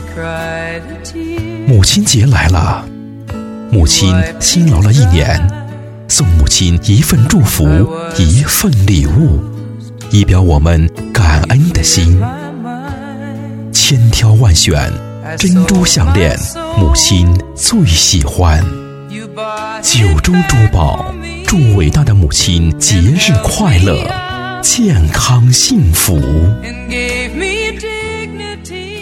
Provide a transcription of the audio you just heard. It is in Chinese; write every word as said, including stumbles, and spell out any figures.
母亲节来了，母亲辛劳了一年，送母亲一份祝福，一份礼物，以表我们感恩的心。千挑万选，珍珠项链，母亲最喜欢。九州珠宝祝伟大的母亲节日快乐，健康幸福。 and gave me dignity.